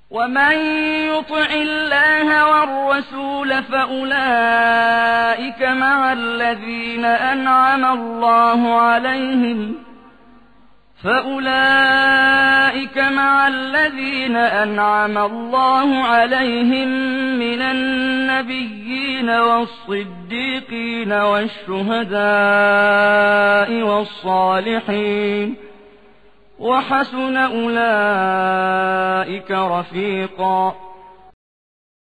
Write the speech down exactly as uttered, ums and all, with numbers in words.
ومن يطع الله والرسول فأولئك مع الذين أنعم الله عليهم فأولئك مع الذين أنعم الله عليهم من النبيين والصديقين والشهداء والصالحين وحسن أولئك رفيقا